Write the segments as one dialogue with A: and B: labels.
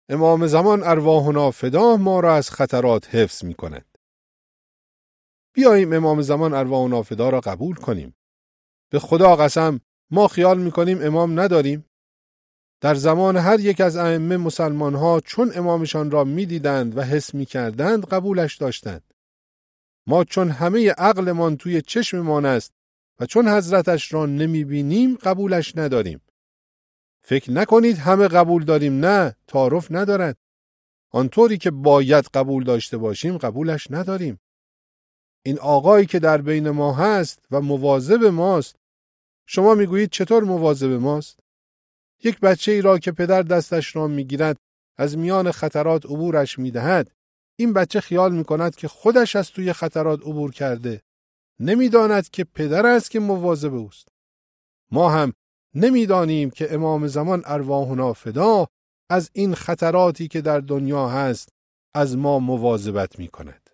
A: امام زمان ارواحنا فدا ما را از خطرات حفظ می کند. بیاییم امام زمان ارواحنا فدا را قبول کنیم. به خدا قسم ما خیال می کنیم امام نداریم. در زمان هر یک از ائمه مسلمان ها چون امامشان را می دیدند و حس می کردند قبولش داشتند. ما چون همه عقلمان توی چشممان است و چون حضرتش را نمی بینیم قبولش نداریم. فکر نکنید همه قبول داریم، نه، تعارف ندارد. آنطوری که باید قبول داشته باشیم قبولش نداریم. این آقایی که در بین ما هست و مواظب ماست، شما میگویید چطور مواظب ماست؟ یک بچه ای را که پدر دستش را میگیرد از میان خطرات عبورش میدهد، این بچه خیال میکند که خودش از توی خطرات عبور کرده، نمیداند که پدر است که مواظب اوست. ما هم نمیدانیم که امام زمان ارواحنا فدا از این خطراتی که در دنیا هست از ما مواظبت میکند.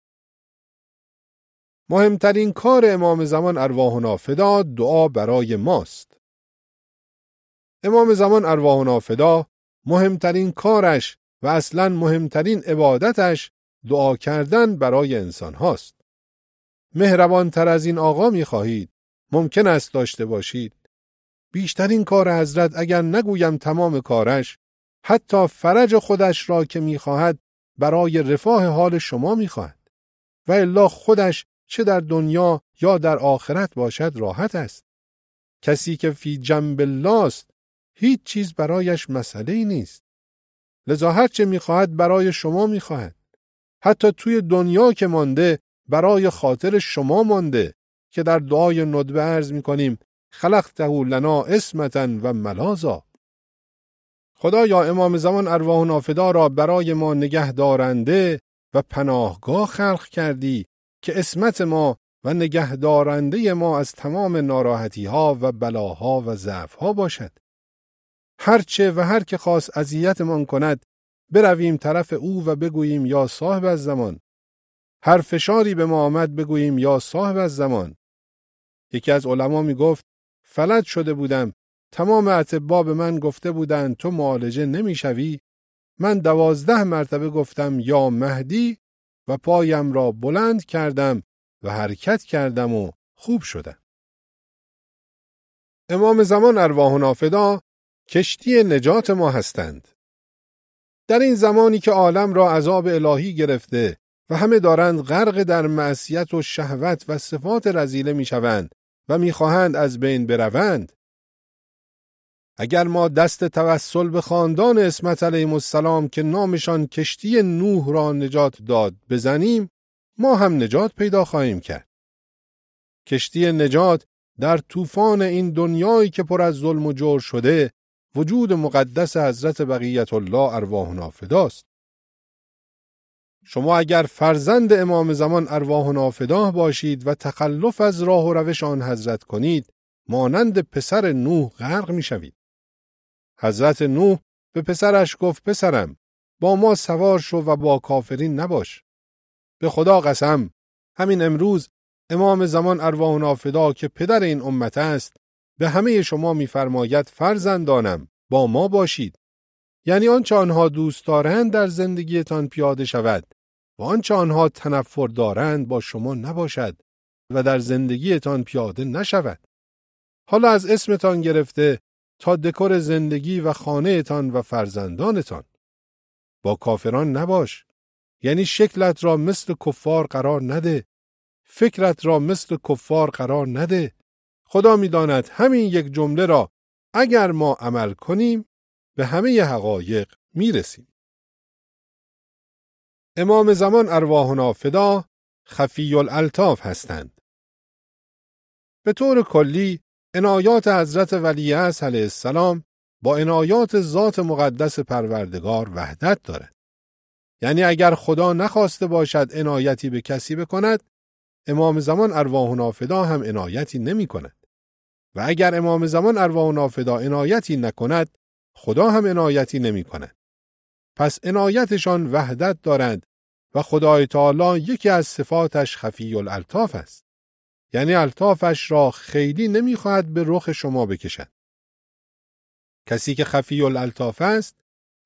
A: مهمترین کار امام زمان ارواحنا فدا دعا برای ماست. امام زمان ارواحنا فدا مهمترین کارش و اصلاً مهمترین عبادتش دعا کردن برای انسان هاست. مهربان تر از این آقا می خواهید؟ ممکن است داشته باشید. بیشترین کار حضرت، اگر نگویم تمام کارش، حتی فرج خودش را که می خواهد برای رفاه حال شما می خواهد. و الا خودش چه در دنیا یا در آخرت باشد راحت است. کسی که فی جنب الله است هیچ چیز برایش مسئله نیست. لذا هر چه می‌خواهد برای شما می‌خواهد. حتی توی دنیا که مانده برای خاطر شما مانده که در دعای ندبه عرض می‌کنیم خلقته لنا عصمتا و ملاذا. خدایا امام زمان ارواحنا فدا را برای ما نگه دارنده و پناهگاه خلق کردی که عصمت ما و نگه دارنده ما از تمام ناراحتی‌ها و بلاها و ضعف‌ها باشد. هرچه و هر که خواست اذیتمان کند برویم طرف او و بگوییم یا صاحب الزمان. هر فشاری به ما آمد بگوییم یا صاحب الزمان. یکی از علما می گفت فلج شده بودم، تمام اطباء به من گفته بودند تو معالجه نمی شوی. من 12 مرتبه گفتم یا مهدی و پایم را بلند کردم و حرکت کردم و خوب شدم. امام زمان ارواحنا فدا کشتی نجات ما هستند. در این زمانی که عالم را عذاب الهی گرفته و همه دارند غرق در معصیت و شهوت و صفات رذیله می شوند و می خواهند از بین بروند، اگر ما دست توسل به خاندان عصمت علیهم السلام که نامشان کشتی نوح را نجات داد بزنیم، ما هم نجات پیدا خواهیم کرد. کشتی نجات در طوفان این دنیایی که پر از ظلم و جور شده وجود مقدس حضرت بقیت الله ارواحنا فداست. شما اگر فرزند امام زمان ارواحنا فدا باشید و تخلف از راه و روش آن حضرت کنید، مانند پسر نوح غرق می شوید. حضرت نوح به پسرش گفت پسرم با ما سوار شو و با کافرین نباش. به خدا قسم همین امروز امام زمان ارواحنا فدا که پدر این امت است به همه شما می‌فرماید فرزندانم با ما باشید. یعنی آنچه آنها دوست دارند در زندگیتان پیاده شود و آنچه آنها تنفر دارند با شما نباشد و در زندگیتان پیاده نشود. حالا از اسمتان گرفته تا دکور زندگی و خانهتان و فرزندانتان. با کافران نباش. یعنی شکلت را مثل کفار قرار نده. فکرت را مثل کفار قرار نده. خدا می‌داند همین یک جمله را اگر ما عمل کنیم به همه حقایق میرسیم. امام زمان ارواحنا فدا خفی الالطاف هستند. به طور کلی عنایات حضرت ولیعصر علیه السلام با عنایات ذات مقدس پروردگار وحدت دارد. یعنی اگر خدا نخواسته باشد عنایتی به کسی بکند، امام زمان ارواحنا فدا هم عنایتی نمی کند. و اگر امام زمان ارواحنا فدا عنایتی نکند، خدا هم عنایتی نمی کند. پس عنایتشان وحدت دارند و خدای تعالی یکی از صفاتش خفی الالطاف است. یعنی الطافش را خیلی نمی خواهد به رخ شما بکشد. کسی که خفی الالطاف است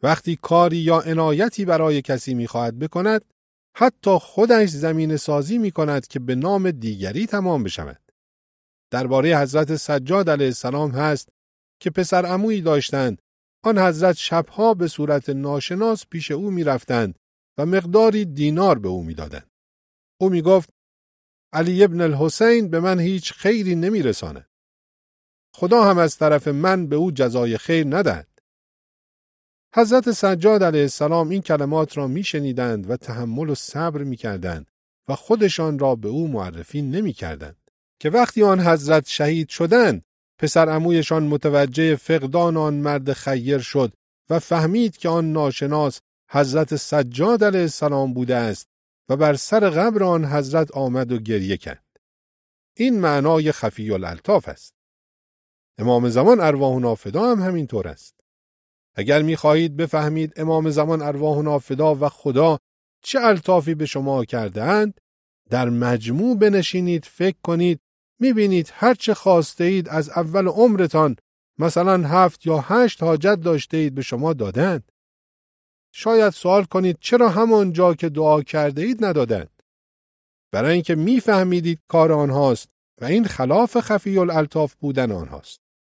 A: وقتی کاری یا عنایتی برای کسی می‌خواهد بکند، حتی خودش زمین سازی می‌کند که به نام دیگری تمام بشود. درباره حضرت سجاد علیه السلام هست که پسر عمویی داشتند. آن حضرت شبها به صورت ناشناس پیش او می‌رفتند و مقداری دینار به او می‌دادند. او می‌گفت علی ابن الحسین به من هیچ خیری نمی‌رساند. خدا هم از طرف من به او جزای خیر ندهد. حضرت سجاد علیه السلام این کلمات را می‌شنیدند و تحمل و صبر می‌کردند و خودشان را به او معرفی نمی‌کردند که وقتی آن حضرت شهید شدند، پسر عمویشان متوجه فقدان آن مرد خیر شد و فهمید که آن ناشناس حضرت سجاد علیه السلام بوده است و بر سر قبر آن حضرت آمد و گریه کرد. این معنای خفی الالطاف است. امام زمان ارواحنا فدا هم همینطور است. اگر می‌خواهید بفهمید امام زمان ارواحنا فدا و خدا چه الطافی به شما کرده اند، در مجموع بنشینید، فکر کنید، می‌بینید هر چه خواسته اید از اول عمرتان، مثلا 7 یا 8 حاجت داشته اید به شما دادند. شاید سوال کنید چرا همان جا که دعا کرده اید ندادند؟ برای اینکه می‌فهمیدید کار آنهاست و این خلاف خفی الالطاف بودن آنهاست.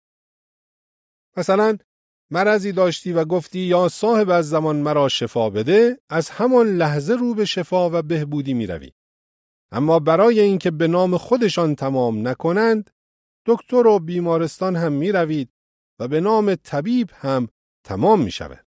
A: مثلا مرضی داشتی و گفتی یا صاحب از زمان مرا شفا بده، از همان لحظه رو به شفا و بهبودی می روی. اما برای اینکه به نام خودشان تمام نکنند، دکتر و بیمارستان هم می روید و به نام طبیب هم تمام می شود.